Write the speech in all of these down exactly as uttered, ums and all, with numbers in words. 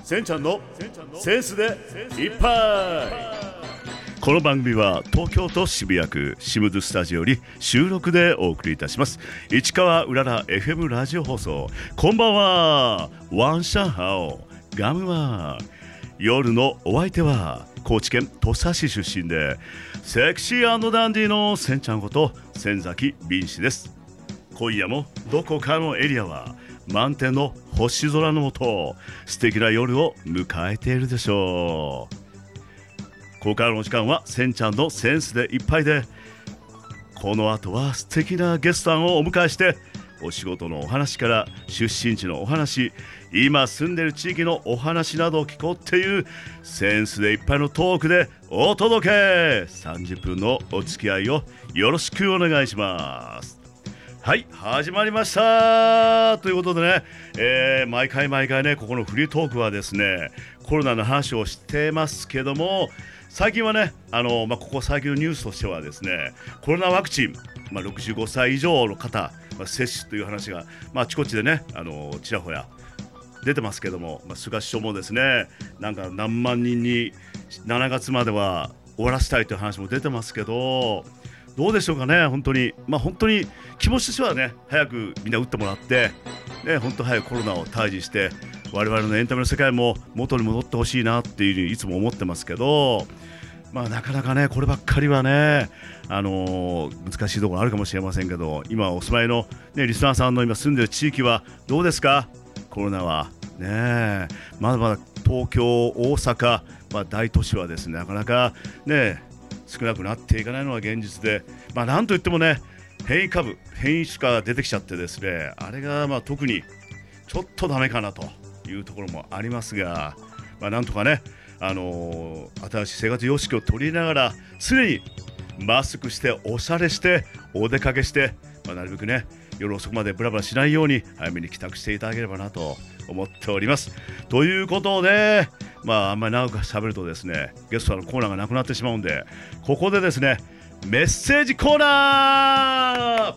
せんちゃんのセンスでいっぱい。この番組は東京都渋谷区シムズスタジオより収録でお送りいたします。市川うらら エフエム ラジオ放送。こんばんは。ワンシャンハオガムワン。夜のお相手は高知県土佐市出身でセクシー&ダンディのせんちゃんこと千崎敏史です。今夜もどこかのエリアは満天の星空の下、素敵な夜を迎えているでしょう。ここからの時間はせんちゃんのセンスでいっぱいで、この後は素敵なゲストさんをお迎えして、お仕事のお話から出身地のお話、今住んでいる地域のお話などを聞こうっていうセンスでいっぱいのトークでお届け。さんじゅっぷんのお付き合いをよろしくお願いします。はい、始まりましたということでね、えー、毎回毎回ね、ここのフリートークはですね、コロナの話をしてますけども、最近はね、あの、まあ、ここ最近のニュースとしてはですね、コロナワクチン、まあ、ろくじゅうごさい以上の方、まあ、接種という話が、まあ、あちこちでね、あのちらほら出てますけども、まあ、菅首相もですね、なんか何万人にしちがつまでは終わらせたいという話も出てますけど、どうでしょうかね。本当に、まあ、本当に気持ちとしてはね、早くみんな打ってもらって、ね、本当早くコロナを退治して、我々のエンタメの世界も元に戻ってほしいなっていうふうにいつも思ってますけど、まあ、なかなかね、こればっかりはね、あのー、難しいところあるかもしれませんけど、今お住まいの、ね、リスナーさんの今住んでる地域はどうですか。コロナはね、まだまだ東京、大阪、まあ、大都市はですね、なかなかね少なくなっていかないのが現実で、まあ、なんといってもね、変異株、変異種が出てきちゃってですね、あれがまあ特にちょっとダメかなというところもありますが、まあ、なんとかね、あのー、新しい生活様式を取り入れながら常にマスクしておしゃれしてお出かけして、まあ、なるべくね夜遅くまでブラブラしないように早めに帰宅していただければなと思っております。ということで、まああんまり長く喋るとですね、ゲストのコーナーがなくなってしまうんで、ここでですね、メッセージコーナ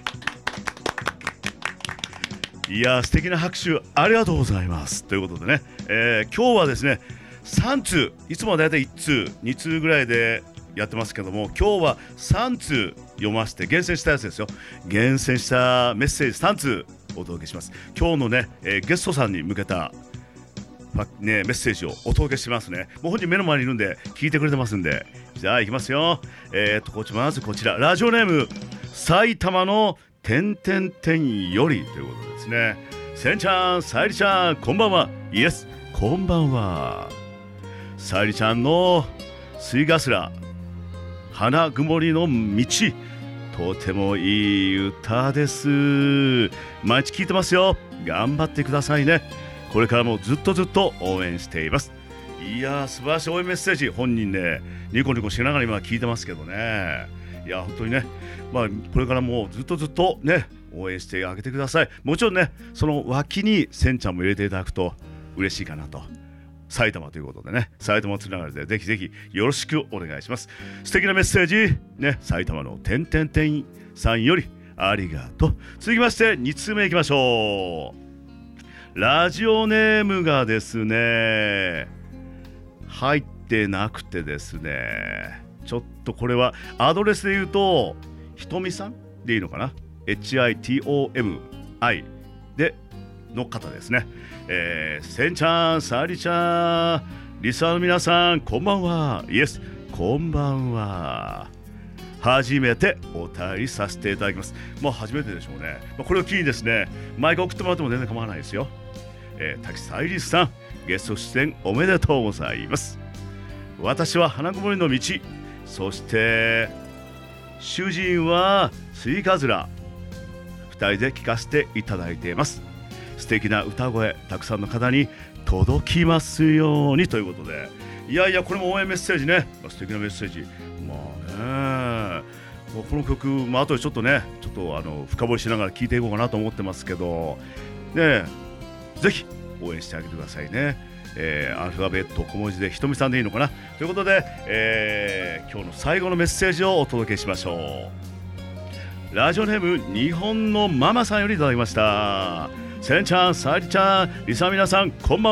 ー。いやー、素敵な拍手ありがとうございますということでね、えー、今日はですねさん通、いつもはだいたいいち通に通ぐらいでやってますけども、今日はさん通読ませて厳選したやつですよ。厳選したメッセージさん通お届けします。今日のね、えー、ゲストさんに向けたね、メッセージをお届けしますね。もう本人目の前にいるんで聞いてくれてますんで、じゃあ行きますよ。えーとこちまずこちら、ラジオネーム埼玉のてんてんてんよりということですね。せんちゃん、さゆりちゃん、こんばんは。イエス、こんばんは。さゆりちゃんの吸い頭、花曇りの道、とてもいい歌です。毎日聞いてますよ。頑張ってくださいね。これからもずっとずっと応援しています。いやー、素晴らしい応援メッセージ。本人ね、ニコニコしながら今聞いてますけどね。いや本当にね、まあ、これからもずっとずっとね応援してあげてください。もちろんね、その脇にせんちゃんも入れていただくと嬉しいかなと。埼玉ということでね、埼玉つながりでぜひぜひよろしくお願いします。素敵なメッセージね、埼玉のてんてんてんさんよりありがとう。続きましてに通目いきましょう。ラジオネームがですね入ってなくてですね、ちょっとこれはアドレスで言うとひとみさんでいいのかな、 エイチアイティーオーエムアイ での方ですね。えー、せんちゃん、さりちゃん、リスナーの皆さん、こんばんは。イエス、こんばんは。初めてお便りさせていただきます。まあ初めてでしょうね。まあ、これを機にですね、毎回送ってもらっても全然構わないですよ。えー、滝さゆりさん、ゲスト出演おめでとうございます。私は花曇りの道、そして主人はスイカズラ、ふたりで聴かせていただいています。素敵な歌声、たくさんの方に届きますようにということで、いやいや、これも応援メッセージね、素敵なメッセージ。まあね、この曲、まあ後でちょっとね、ちょっとあの深掘りしながら聴いていこうかなと思ってますけどね、ぜひ応援してあげてくださいね。えー、アルファベット小文字でひとみさんでいいのかなということで、えー、今日の最後のメッセージをお届けしましょう。ラジオネーム日本のママさんよりいただきました。せんちゃん、さゆりちゃん、リスナーの皆さん、こんばんは。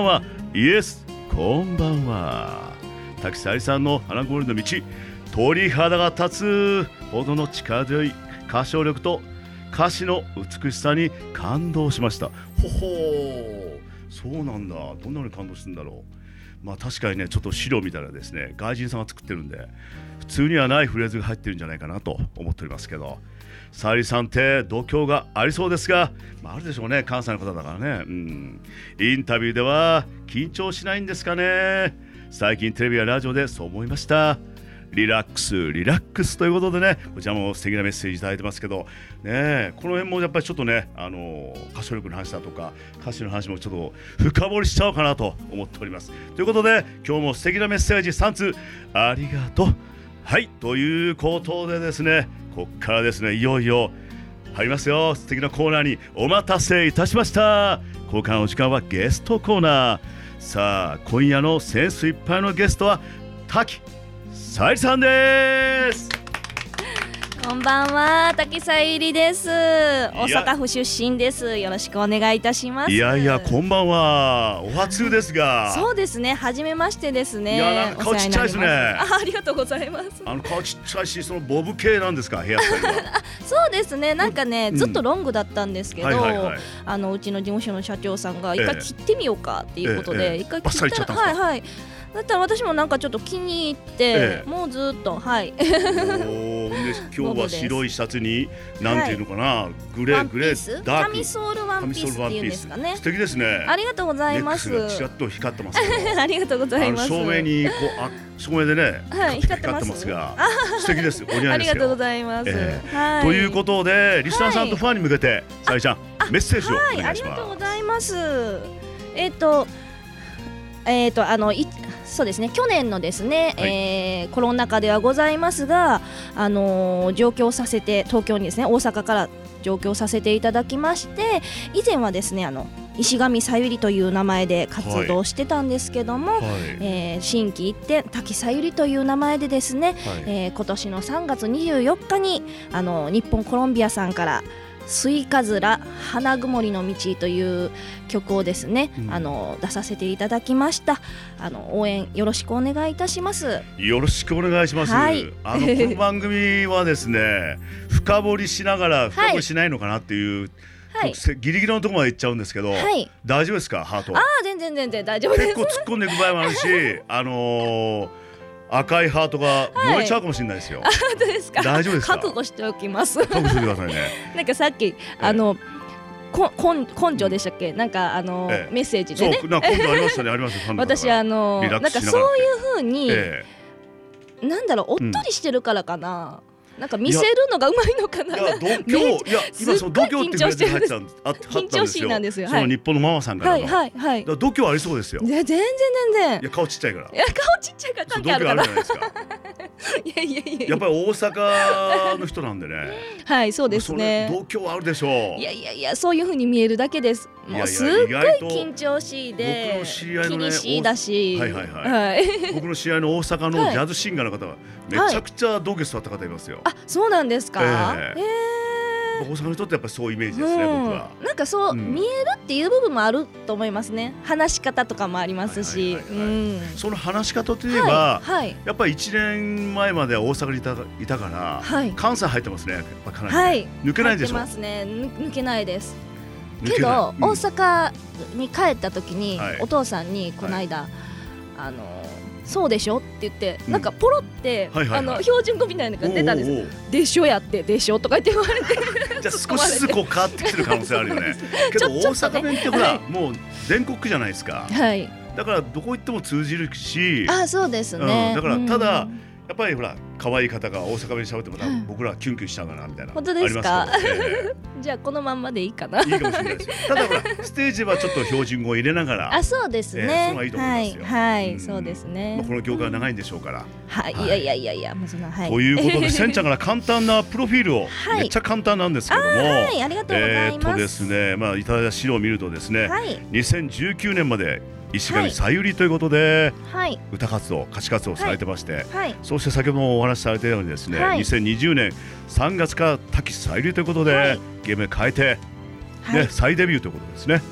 イエス、こんばんは。滝さゆりさんの花氷の道、鳥肌が立つほどの力強い歌唱力と歌詞の美しさに感動しました。ほほー、そうなんだ。どんなのに感動するんだろう。まあ確かにね、ちょっと資料見たらですね、外人さんが作ってるんで普通にはないフレーズが入ってるんじゃないかなと思っておりますけど、さゆりさんって度胸がありそうですが、まあ、あるでしょうね、関西の方だからね、うん、インタビューでは緊張しないんですかね。最近テレビやラジオでそう思いました。リラックスリラックスということでね、こちらも素敵なメッセージいただいてますけどね、この辺もやっぱりちょっとね、あの歌唱力の話だとか歌詞の話もちょっと深掘りしちゃおうかなと思っております。ということで今日も素敵なメッセージさん通ありがとう。はい、ということでですね、こっからですね、いよいよ入りますよ。素敵なコーナーにお待たせいたしました。交換の時間はゲストコーナー。さあ今夜のセンスいっぱいのゲストは滝さゆりさんです。 こんばんは、滝さゆりです。大阪府出身です。よろしくお願いいたします。 いやいや、こんばんは。お初ですが。 そうですね、初めましてですね。 いや、なんか顔ちっちゃいですね。 あ、ありがとうございます。 あの顔ちっちゃいし、そのボブ系なんですか、ヘアスタイルは。 そうですね、なんかね、うん、ずっとロングだったんですけど、 はいはいはい、 あのうちの事務所の社長さんが一回切ってみようかっていうことで、 ええええ、 一回切ったら、はいはい。だったら私もなんかちょっと気に入って、ええ、もうずっとはいおで今日は白いシャツになんていうのかな、はい、グレーグレーダークカミソールワンピースっていうんですかね。 素敵ですね。 ありがとうございます。 ネックスがちらっと光ってますけどありがとうございます。 照明にこうあ照明でね、 はい、 光ってますが素敵です。お似合いですよ。 ありがとうございます。 えーはい、 ということでリスナーさんとファンに向けて、さゆりちゃんメッセージをお願いします。はい、ありがとうございます。えっとえっとあのいそうですね、去年のですね、はい、えー、コロナ禍ではございますが、あのー、上京させて東京にですね、大阪から上京させていただきまして、以前はですね、あの石上さゆりという名前で活動してたんですけども、はい、えー、心機一転滝さゆりという名前でですね、はい、えー、今年のさんがつにじゅうよっかにあの日本コロンビアさんからスイカズラ花曇りの道という曲をですね、うん、あの出させていただきました。あの応援よろしくお願いいたします。 よろしくお願いします。はい、あのこの番組はですね深掘りしながら深掘りしないのかなっていう、はい、ギリギリのところまで行っちゃうんですけど、はい、大丈夫ですかハート。 ああ、全然全然大丈夫です。 結構突っ込んでいく場合もあるしあのー赤いハートが燃えちゃうかもしれないですよ。 はい、あ、ですか。 大丈夫ですか。 覚悟しておきます。 覚悟してくださいね。 なんかさっきあのこ根根性でしたっけ、なんかあの、ええ、メッセージでね。 そう、なんか根性ありましたね、ありました。 私あのなんかそういう風に、ええ、なんだろう、おっとりしてるからかな。うん、なんか見せるのがうまいのかな。 いや度胸、いや今その度胸ってフレーズが入ってたんです。 緊張しいなんですよ。 その日本のママさんからの。 はいはいはい。 度胸ありそうですよ。 全然全然。 いや顔ちっちゃいから。 いや顔ちっちゃいから関係あるから。 度胸あるじゃないですか。いやいやいや。やっぱり大阪の人なんでね。 はい、そうですね。 度胸あるでしょう。 いやいやいや、そういう風に見えるだけです。もうすっごい緊張しいで、僕の知り合いのね、気にしいだし。 はいはいはい。僕の知り合いの大阪のジャズシンガーの方はめちゃくちゃ度胸座った方いますよ。 あ、そうなんですか。ええ。 大阪の人ってやっぱりそういうイメージですね、僕は。 なんかそう見えるっていう部分もあると思いますね。話し方とかもありますし、 その話し方といえば、やっぱりいちねんまえまでは大阪にいたいたから、関西入ってますね。やっぱかなり抜けないでしょ。 入ってますね。抜けないです。けど大阪に帰った時にお父さんにこの間あのそうでしょって言って、うん、なんかポロってあの標準語みたいなのが出たんですよ。でしょやってでしょとか言って言われてじゃあ少しずつこう変わってきてる可能性あるよね。けど大阪弁ってほら、はい、もう全国区じゃないですか。はい。だからどこ行っても通じるし。 あ、そうですね。 うん、だからただ、うんやっぱりほら可愛い方が大阪弁喋っても僕らはキュンキュンしちゃうかなみたいな。 本当ですか。じゃあこのままでいいかな。 いいかもしれないですよ。ただほらステージはちょっと標準語を入れながら。 あ、そうですね。 そうがいいと思いますよ。 はい、そうですね。 この業界は長いんでしょうから。 はい、いやいやいやいや、もうそんなはい。 ということでせんちゃんから簡単なプロフィールをめっちゃ簡単なんですけども。 はい、ありがとうございます。 えっとですね、まあいただいた資料を見るとですね、にせんじゅうきゅうねんまで。石上さゆりということで、はい、歌活動歌手活動をされてまして、はい、そして先ほどもお話しされたようにですね、はい、にせんにじゅうねんさんがつから滝さゆりということで、はい、芸名変えて、はいね、再デビューということですね。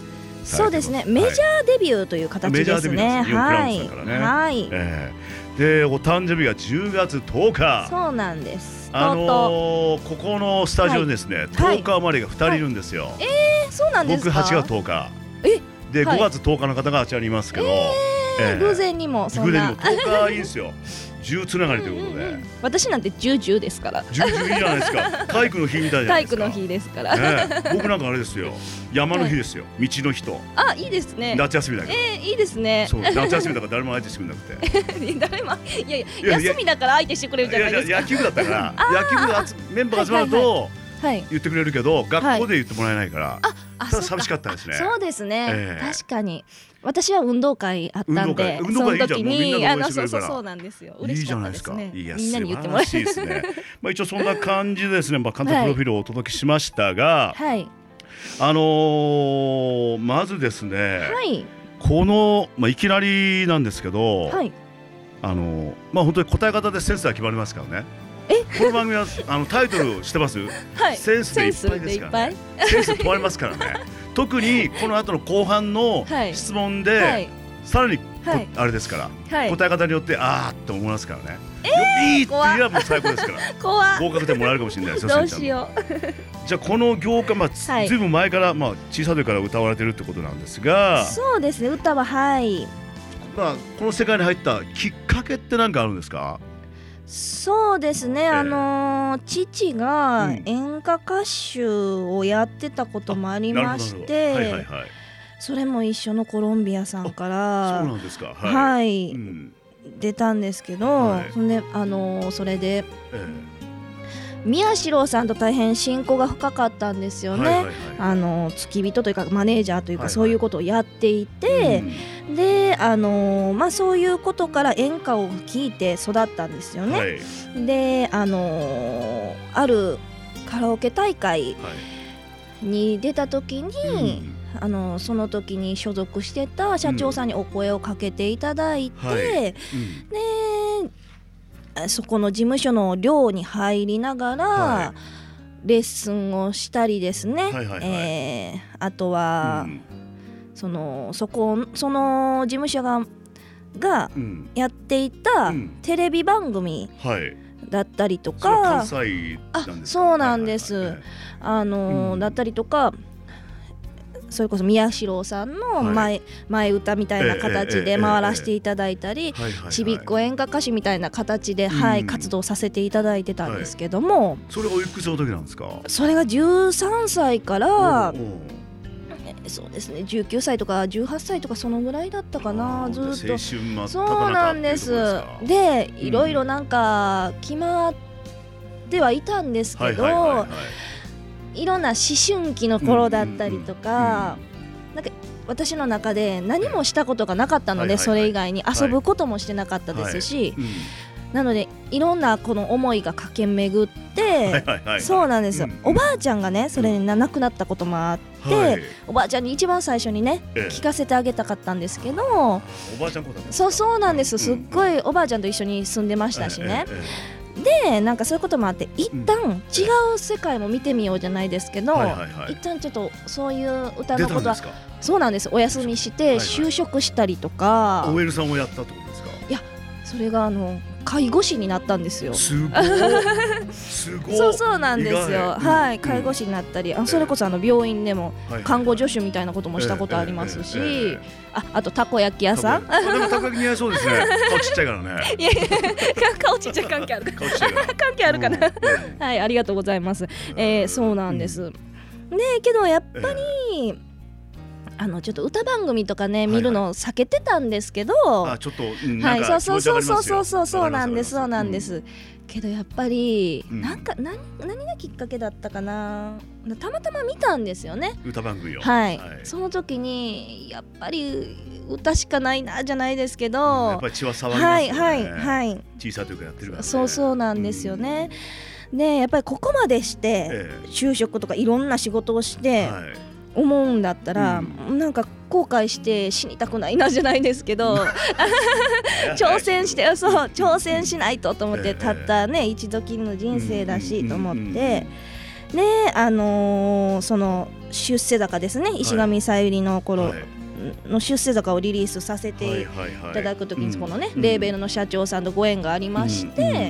そうですね、メジャーデビューという形ですね。 はい、はい、えー、でお誕生日がじゅうがつとおか。 そうなんです。 あのー、ここのスタジオにですね、はい、とおか生まれがふたりいるんですよ。はい、 えー、そうなんですか。 僕はちがつとおか。えで、はい、ごがつとおかの方があちらにいますけど、えーえー、偶然にもそんな。 偶然にもとおかいいんですよ。じゅうつながりということで、うんうん、 私なんてじゅう、じゅうですから。 じゅう、じゅういいじゃないですか。体育の日みたいじゃないですか。 体育の日ですから、 ね、僕なんかあれですよ、山の日ですよ、はい、道の日と。 あ、いいですね。 夏休みだけど、 えー、いいですね。 そう、夏休みだから誰も相手してくれなくて誰も、いやいや、休みだから相手してくれるじゃないですか。 いやいや、野球部だったから野球部のメンバーが集まると言ってくれるけど、学校で言ってもらえないから、ただ寂しかったですね。 そうですね、確かに私は運動会あったんで、 運動会いいじゃん、もうみんなが応援してくれるから。 そうなんですよ、 いいじゃないですか。いや、 みんなに言ってもらえる。 素晴らしいですね。まあ一応そんな感じでですね、まあ監督プロフィールをお届けしましたが、はい、あのー、まずですね、はい、この、まあ、いきなりなんですけど、はい、あのー、まあ本当に答え方でセンスが決まりますからね。えこの番組はあのタイトルしてます、はい、センスでいっぱいですからね。センス問われますからね。特にこの後の後半の質問で、はい、さらに、はい、あれですから、はい、答え方によってあーって思いますからね。えー、いいって言えばもう最高ですから。合格点もらえるかもしれないですよ。どうしよう。じゃあこの業界、まあはい、ずいぶん前から、まあ、小さい時から歌われてるってことなんですが。 そうですね、歌ははい、 まあ、この世界に入ったきっかけって何かあるんですか？ そうですね、えー、あのー、父が演歌歌手をやってたこともありまして、それも一緒のコロンビアさんからそうなんですか、はい、 はい、うん、出たんですけど、はい、そんで、あのー、それで、えー宮代さんと大変親交が深かったんですよね。はいはいはい、あの付き人というかマネージャーというか、はいはい、そういうことをやっていて、うん、で、あのーまあ、そういうことから演歌を聴いて育ったんですよね。はい、で、あのー、あるカラオケ大会に出た時に、はい、あのその時に所属してた社長さんにお声をかけていただいて、うん、はい、うん、でそこの事務所の寮に入りながら、はい、レッスンをしたりですね、はいはいはい、えー、あとは、うん、そのそこその事務所ががやっていたテレビ番組だったりとか、うん、 関西なんですか？ あ、そうなんです、はいはいはい、あの、うん、だったりとか、それこそ宮代さんの 前,、はい、前歌みたいな形で回らせていただいたり、ちびっこ演歌歌手みたいな形で、はい、活動させていただいてたんですけども、はい、 それおいくつの時なんですか？ それがじゅうさんさいからそうですね、じゅうきゅうさいとかじゅうはっさいとかそのぐらいだったかな。ずっと青春真っただ中そうなんです。で、いろいろなんか決まってはいたんですけど、はいはいはいはい、いろんな思春期の頃だったりとか、うんうんうん、なんか私の中で何もしたことがなかったので、はいはいはい、それ以外に遊ぶこともしてなかったですし、はいはい、うん、なのでいろんなこの思いが駆け巡って、はいはいはい、そうなんですよ、うんうん、おばあちゃんがねそれに亡くなったこともあって、はい、おばあちゃんに一番最初にね、ええ、聞かせてあげたかったんですけど、おばあちゃん子だったんですか？ そうそうなんです、すっごいおばあちゃんと一緒に住んでましたしね、ええええ、でなんかそういうこともあって一旦違う世界も見てみようじゃないですけど、うん、はいはいはい、一旦ちょっとそういう歌のことはそうなんです、お休みして就職したりとか、 はいはい、オーエル さんをやったってことですか？ いや、それがあの介護士になったんですよ。 すごいすごいそうそうなんですよ、はい、うん、介護士になったり、あ、それこそあの病院でも看護助手みたいなこともしたことありますし、えーえーえー、あ, あとたこ焼き屋さん、 たこでもたこ焼き似合いそうですね。顔ちっちゃいからね。いやいや顔ちっちゃい関係あるか関係あるかな、うん、はい、ありがとうございます、えー、そうなんです、うん、でけどやっぱり、えーあのちょっと歌番組とかね見るの避けてたんですけど、はいはい、 あちょっと、うん、なんか気持ちわかりますよ。 そうそうそうそうそうなんですそうなんです、うん、けどやっぱり、うん、なんか何何がきっかけだったかな、たまたま見たんですよね、 歌番組を、 はいはい、その時にやっぱり歌しかないなじゃないですけど、 うん、やっぱり血は騒ぎますよね、はいはいはい、 小さい時からやってるからね。 そうそうなんですよね、うん、でやっぱりここまでして、ええ、就職とかいろんな仕事をして、はい、思うんだったら、うん、なんか後悔して死にたくないなじゃないですけど挑戦してそう挑戦しないとと思って、たったね一度きりの人生だしと思って、 であのー、その出世坂ですね、石上さゆりの頃、はいの出世坂をリリースさせていただくときにこのね、レーベルの社長さんとご縁がありまして、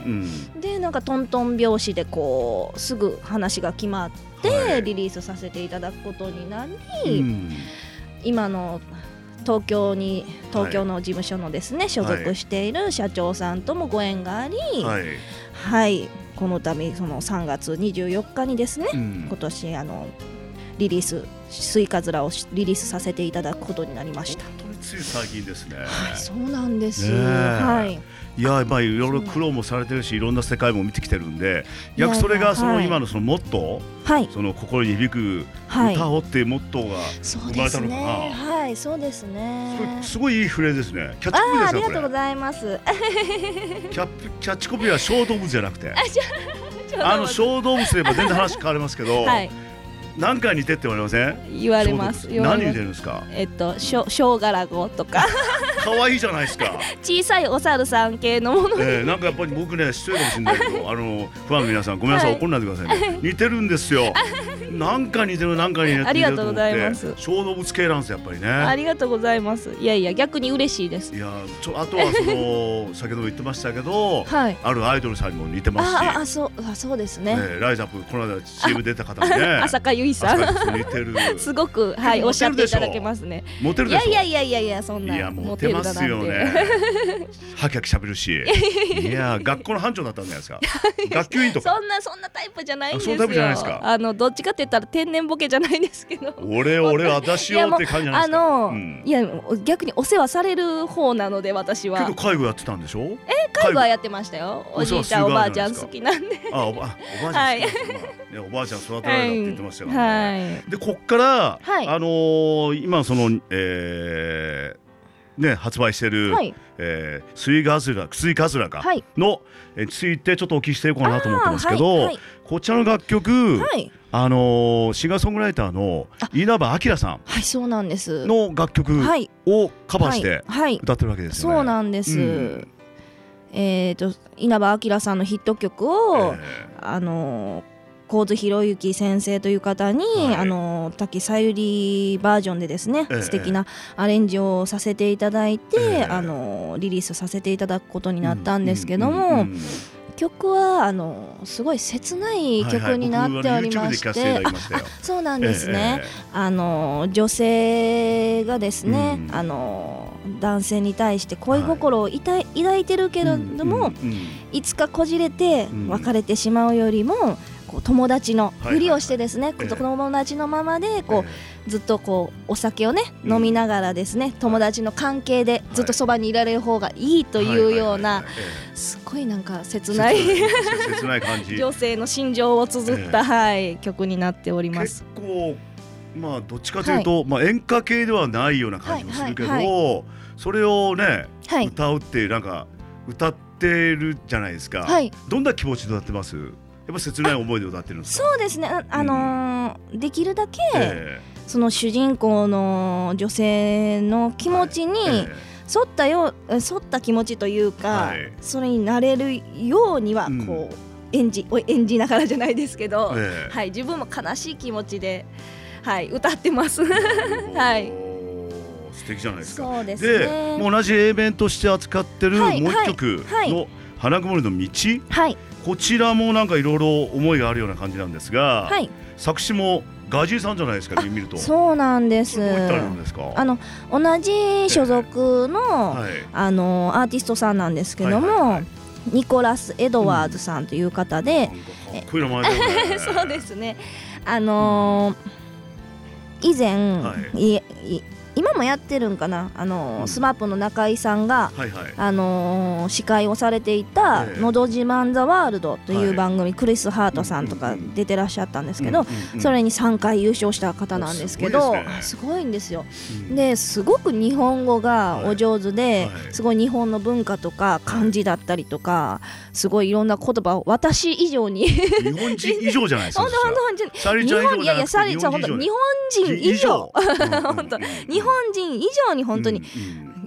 でなんかトントン拍子でこうすぐ話が決まってリリースさせていただくことになり、今の東京に東京の事務所のですね所属している社長さんともご縁があり、はい、この度そのさんがつにじゅうよっかにですね、今年あのリリーススイカズラをリリースさせていただくことになりました。 本当につい最近ですね。 はい、そうなんです。はい。 いやまあいろいろ苦労もされてるし、いろんな世界も見てきてるんで、逆それがその今のそのモットー、はい、その心に響く歌をっていうモットーが生まれたのかな。 はい、そうですね。 すごいいいフレーズですね。キャッチコピーですよ。 ありがとうございます。 キャキャッチコピーは小動物じゃなくて、あの小動物で言えば全然話変わりますけど。はい、何回似てって言われません？ 言われます。 何似てるんですか？ えっとショショウガラゴとか可愛いじゃないですか。 小さいお猿さん系のもの、 えー、なんかやっぱり僕ね失礼かもしれないけどあのファンの皆さんごめんなさい、はい、怒んないでくださいね。似てるんですよ。なんか似てるなんか似てるありがとうございます。 小動物系なんですやっぱりね。 ありがとうございます。いやいや逆に嬉しいです。 いやちょあとはその先ほども言ってましたけど、はい、あるアイドルさんにも似てますし、 ああそうあそうですね。 えー、ライザップこの間 シーエム 出た方ね。 浅香唯さん。すごくはいおっしゃっていただけますね。 モテるでしょ。 いやいやいやいやそんな。 いやモテますよね。はきはき喋るし。いや学校の班長だったんじゃないですか。学級委員とか。 そんなそんなタイプじゃないんですよ。 そんなタイプじゃないですか。 あのどっちかって言ったら天然ボケじゃないですけど。 俺俺私よって感じじゃないですか。 あの、うん、いや逆にお世話される方なので私は。 けど介護やってたんでしょ。 え介護はやってましたよ。おじいちゃんおばあちゃん好きなんで。 あおばおばあちゃん好きです。ねおばあちゃん育てられたって言ってましたよね。はい、でこっから、はい、あのー、今その、えーね、発売している、はいえー、スイガズラスイカズラか、はい、のえついてちょっとお聞きしていこうかなと思ってますけど、はいはい、こちらの楽曲、はいあのー、シンガーソングライターの稲葉明さんはいそうなんですの楽曲をカバーして歌ってるわけですよね。 そうなんです、うんえー、と稲葉明さんのヒット曲を、えー、あのー神津博之先生という方に、はい、あの滝さゆりバージョンでですね、えー、素敵なアレンジをさせていただいて、えー、あのリリースさせていただくことになったんですけども、うんうんうん、曲はあのすごい切ない曲になっておりまして、はいはい、あそうなんですね、えー、あの女性がですね、うん、あの男性に対して恋心を抱い、抱いてるけれども、はいうんうんうん、いつかこじれて別れてしまうよりも、うんこう友達のふりをしてですね、はいはいはい、友達のままでこう、えー、ずっとこうお酒をね、うん、飲みながらですね友達の関係でずっとそばにいられる方がいいというようなすごいなんか切ない切ない感じ女性の心情を綴った、えーはい、曲になっております。 結構まあどっちかというと、はいまあ、演歌系ではないような感じもするけど、はいはいはい、それをね、はい、歌うってなんか歌ってるじゃないですか、はい、どんな気持ちで歌ってます？やっぱ切ない思いで歌ってるんですか？ そうですね、あ、あのーうん、できるだけ、えー、その主人公の女性の気持ちに沿ったよ、はいえー、沿った気持ちというか、はい、それになれるようにはこう、うん、演じ演じながらじゃないですけど、えーはい、自分も悲しい気持ちで、はい、歌ってますはい素敵じゃないですか。 そうですね。 でもう同じ A 面として扱ってるもう一曲の花曇りの道、はいこちらもなんかいろいろ思いがあるような感じなんですが、はい、作詞もガジーさんじゃないですかね見ると。 そうなんです。 どういったあれなんですか？ あの同じ所属の、えーはい、あのアーティストさんなんですけども、はいはいはい、ニコラス・エドワーズさんという方で、うん、かっこいい名前だねそうですね。あのー、以前、はい、いい今もやってるんかなあの、うん、スマップの中井さんが、はいはいあのー、司会をされていた「のど自慢ザワールド」という番組、はい、クリス・ハートさんとか出てらっしゃったんですけど、うんうんうん、それにさんかい優勝した方なんですけど、すごいですね、すごいんですよ、うん、ですごく日本語がお上手で、はいはい、すごい日本の文化とか漢字だったりとかすごいいろんな言葉を私以上に日本人以上じゃないですかサリちゃん以上いやいやサリちゃん本当日本人以上本当日本人以上に本当に、うんうん、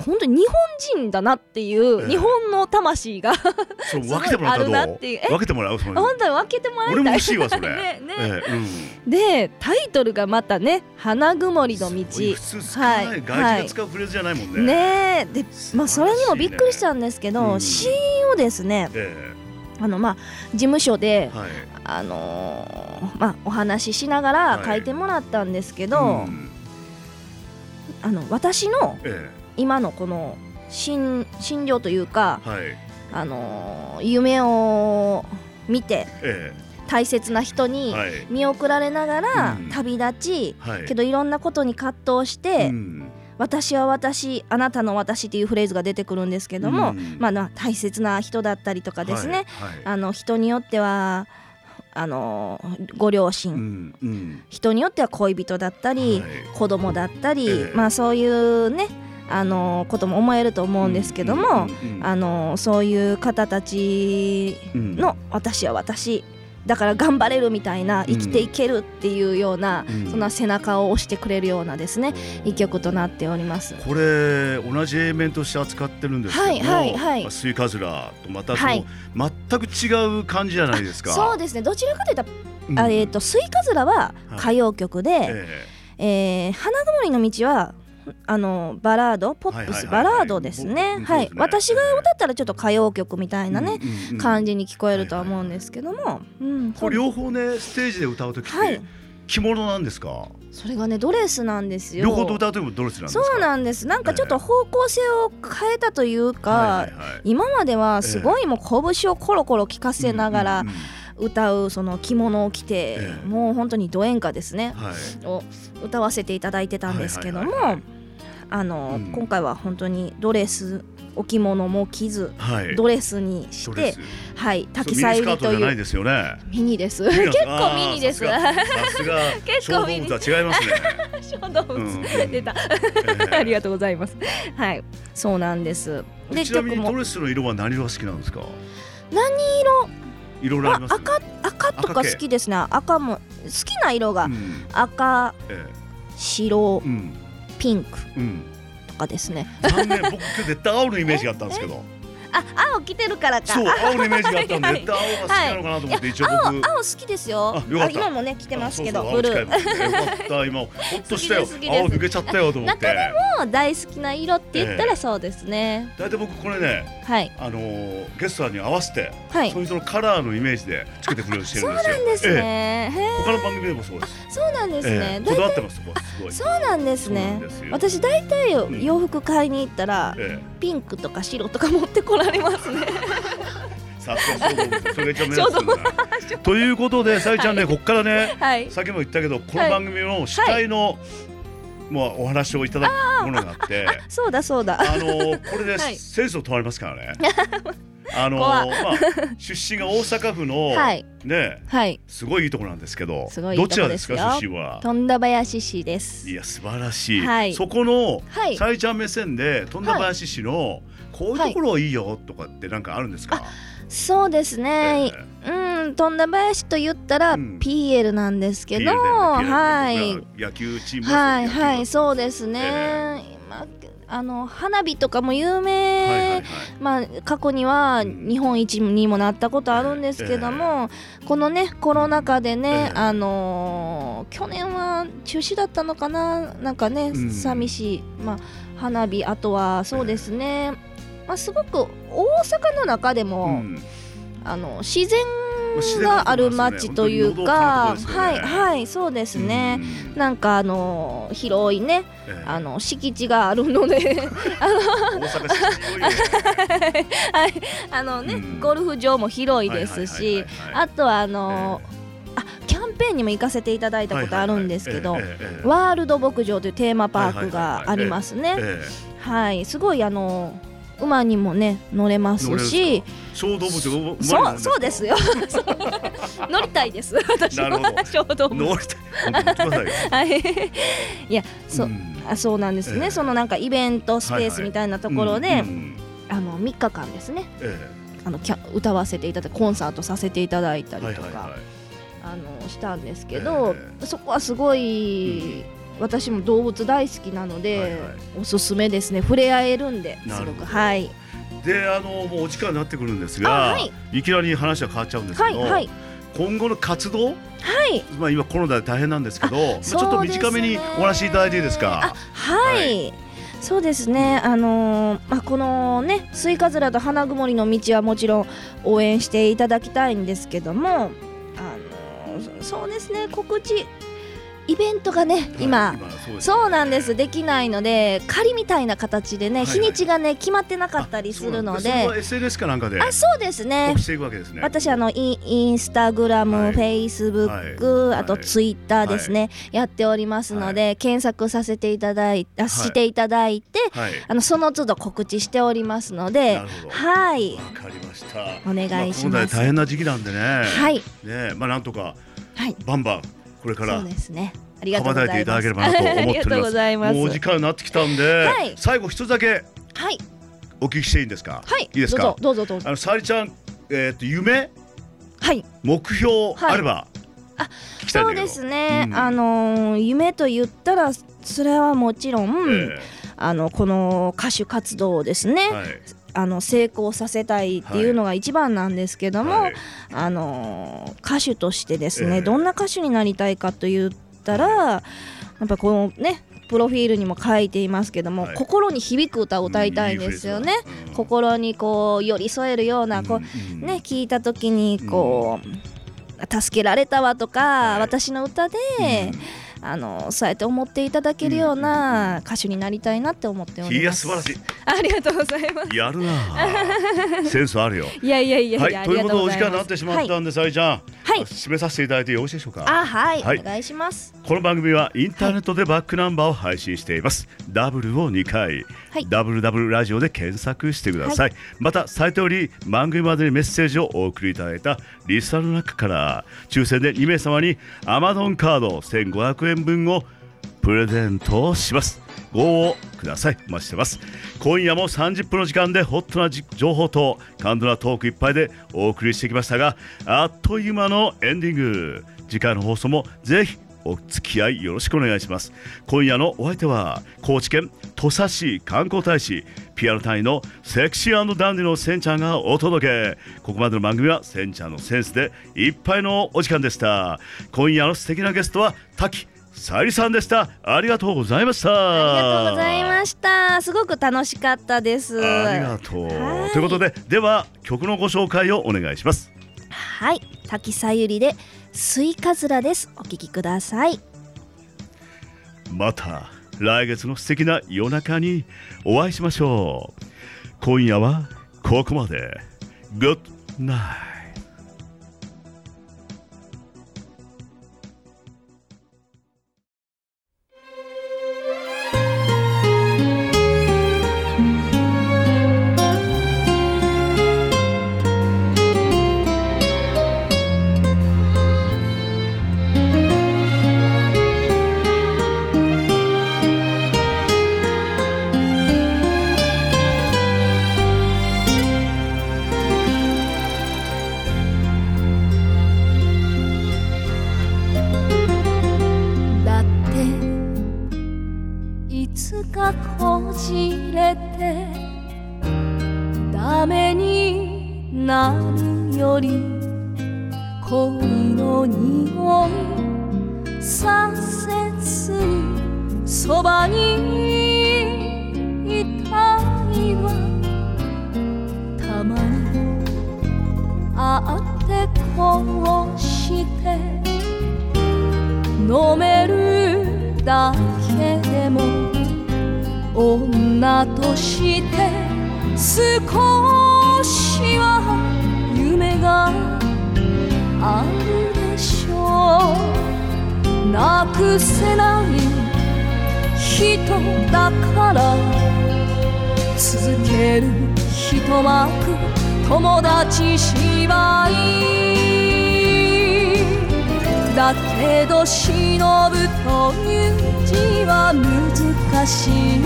本当に日本人だなっていう、 ええ、 日本の魂がそう分けてもらったらどう？ あるなっていう。 分けてもらう。そういう本当に分けてもらいたい。 俺も欲しいわそれ。 ねね、 ええうん、 でタイトルがまたね、花曇りの道。 普通使わない、はい、外人が使うフレーズじゃないもんね。 ねで、まあそれにもびっくりしたんですけど、 うん、 シーンをですね、ええ、あのまあ事務所で、はい、あのー、まあお話ししながら書いてもらったんですけど、はい、うん、あの私の今のこの心心情というか、はい、あのー、夢を見て、ええ、大切な人に見送られながら旅立ち、はい、けどいろんなことに葛藤して、うん、私は私、あなたの私っていうフレーズが出てくるんですけども、うん、まあ、大切な人だったりとかですね、はいはい、あの人によってはあのご両親、うんうん、人によっては恋人だったり、はい、子供だったり、えー、まあそういうねあのことも思えると思うんですけども、うんうんうんうん、あのそういう方たちの、うん、私は私だから頑張れるみたいな、生きていけるっていうような、うん、そんな背中を押してくれるようなですね、うん、一曲となっております。 これ同じ A 面として扱ってるんですけども、はいはいはい、スイカズラとまたその、はい、全く違う感じじゃないですか。 そうですね、どちらかといったら、うん、あえーと、スイカズラは歌謡曲で、はい、えーえー、花曇りの道はあのバラード、ポップス、バラードですね。はい、私が歌ったらちょっと歌謡曲みたいなね、うんうん、感じに聞こえるとは思うんですけども、うん、 これ両方ねステージで歌うときって着物なんですか？ それがねドレスなんですよ。 両方と歌うときもドレスなんですか？ そうなんです。なんかちょっと方向性を変えたというか、はいはいはい、今まではすごいもう拳をコロコロ効かせながら、うんうんうん、歌うその着物を着て、ええ、もう本当にド演歌ですね、はい、を歌わせていただいてたんですけども、はいはいはいはい、あの、うん、今回は本当にドレス、お着物も着ず、はい、ドレスにして、はい、滝さゆりというミニスカートじゃないですよね。ミニです。結構ミニです。さすが小動物は違いますね。 小動物、うん、出た、えー、ありがとうございます。はい、そうなんです。 でちなみにドレスの色は何色が好きなんですか？ 何色？ いろいろあります、ね、 赤、赤とか好きですね。赤も好きな色が、うん、赤、ええ、白、うん、ピンク、うん、とかですね。 残念、僕絶対青のイメージがあったんですけど。 あ、青着てるからか。 そう、青のイメージがあったんで、絶対青が好きなのかなと思って、一応僕。 青、青好きですよ。あ、よかった。今もね着てますけど、ブルー。よかった、今ほっとしたよ。青抜けちゃったよと思って。 中でも大好きな色って言ったらそうですね。 だいたい僕これね、はい、あのゲストに合わせて、そういう人のカラーのイメージでつけてくれるようにしてるんですよ。 そうなんですね。 他の番組でもそうです。 そうなんですね。 こだわってます。すごい。 そうなんですね。私大体洋服買いに行ったらピンクとか白とか持ってこられますね。 さすが小動物、それが一番目立つんだな。ということで、さゆちゃんね、ここからね、さっきも言ったけど、この番組の司会のもうお話をいただくものがあって、 そうだそうだ。 あのこれでセンスを問われますからね。あのまあ出身が大阪府のね、すごいいいところなんですけど、どちらですか出身は？ 富田林市です。 いや素晴らしい。そこのさゆちゃん目線で富田林市のこういうところいいよとかってなんかあるんですか？ そうですね、えー、うん、富田林と言ったら ピーエル なんですけど、うん、はい、 野球チームはいはい、そうですね、えー、まあ、あの花火とかも有名、はいはいはい、まあ、過去には日本一にもなったことあるんですけども、えー、このねコロナ禍でね、えー、あのー、去年は中止だったのかな、なんかね、うん、寂しい、まあ、花火、あとはそうですね、えーまあ、すごく大阪の中でも、うん、あの自然がある街というか、ね、はいはいそうですね、うん、なんかあの広いね、えー、あの敷地があるのであの大阪敷地広いねはい、あのね、うん、ゴルフ場も広いですし、あとはあの、えー、あキャンペーンにも行かせていただいたことあるんですけど、ワールド牧場というテーマパークがありますね。はい、すごいあの馬にもね乗れますし、 小動物馬に乗るんですか？ そう、そうですよ乗りたいです私は。小動物乗りたいはい、 いや、そう、うん、あ、そうなんですね、えー、そのなんかイベントスペースみたいなところで、はいはい、うん、あのみっかかんですね、えー、あのキャ歌わせていただいてコンサートさせていただいたりとか、はいはいはい、あのしたんですけど、えー、そこはすごい、 私も動物大好きなので、はいはい、おすすめですね。触れ合えるんですごく。はい。 で、あのもうお時間になってくるんですが、はい、いきなり話は変わっちゃうんですけど、はいはい、今後の活動、はい、まあ今コロナで大変なんですけど、ね、ちょっと短めにお話しいただいていいですか。 はい、はい、そうですね。あのー、まあこのねスイカズラと花曇りの道はもちろん応援していただきたいんですけども、あのー、そうですね、告知イベントがね、はい、今、今 そうですね、そうなんです、できないので仮みたいな形でね、はいはい、日にちがね決まってなかったりするので、それはエスエヌエス かなんかで、 あ、そうですね、 告知していくわけですね。 私あのイン、インスタグラム、はい、フェイスブック、はい、あとツイッターですね、はい、やっておりますので、はい、検索させていただいて、はい、していただいて、はい、あのその都度告知しておりますので、 なるほど、 はい、 わかりました。 お願いします。 まあ、大変な時期なんでね、 はい、 ね、まあなんとか、はい、バンバンこれからそうですね、ありがとうございます。 羽ばたいていただければなと思っております。ありがとうございます。もうお時間になってきたんで、はい、最後一つだけお聞きしていいんですか。はい、いいですか。 どうぞどうぞどうぞ。 あの沙莉ちゃん、えー、と夢、 はい、 目標あれば、はい、あ、聞きたいんだけど。 そうですね、うん、あのー、夢と言ったらそれはもちろん、えー、あのこの歌手活動をですね、はい、あの成功させたいっていうのが一番なんですけども、はい、あの歌手としてですね、えー、どんな歌手になりたいかと言ったら、やっぱこのねプロフィールにも書いていますけども、はい、心に響く歌を歌いたいんですよね、うん、いいうん、心にこう寄り添えるようなこう、うん、ね、聞いた時にこう、うん、助けられたわとか、はい、私の歌で、うん、あのそうやって思っていただけるような歌手になりたいなって思っております。いや、素晴らしい。ありがとうございます。 やるな、センスあるよ。 いやいやいやいや、 はい、ということでお時間になってしまったんで、沙莉ちゃん、はい、締めさせていただいてよろしいでしょうか。 あ、はい、はい、お願いします。 この番組はインターネットでバックナンバーを配信しています。はい、ダブルをにかい、はい、ダブルダブルラジオで検索してください。はい、またサイトより番組までにメッセージをお送りいただいたリスナーの中から抽選でにめいさまにアマゾンカードせんごひゃくえんぶんをプレゼントします。ご応募ください。お待ちしてます。今夜もさんじゅっぷんの時間でホットな情報と感動なトークいっぱいでお送りしてきましたが、あっという間のエンディング。次回の放送もぜひお付き合いよろしくお願いします。今夜のお相手は高知県土佐市観光大使ピアノ隊のセクシー&ダンディのせんちゃんがお届け。ここまでの番組はせんちゃんのセンスでいっぱいのお時間でした。今夜の素敵なゲストは滝沙莉さんでした。ありがとうございました。 ありがとうございました。すごく楽しかったです。 ありがとう。ということで、では曲のご紹介をお願いします。 はい、滝さゆりでスイカズラです。お聴きください。 また来月の素敵な夜中にお会いしましょう。今夜はここまで。Good night。 こじれてダメになるより恋の匂いさせずにそばにいたいわ。たまに会ってこうして飲めるだけでも女として少しは夢があるでしょう。なくせない人だから続ける一幕友達芝居だけど忍ぶという字は難しい。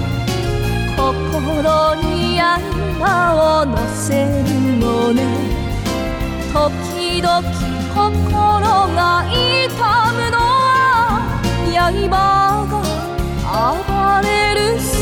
心に刃を乗せるのね。時々心が痛むのは刃が暴れる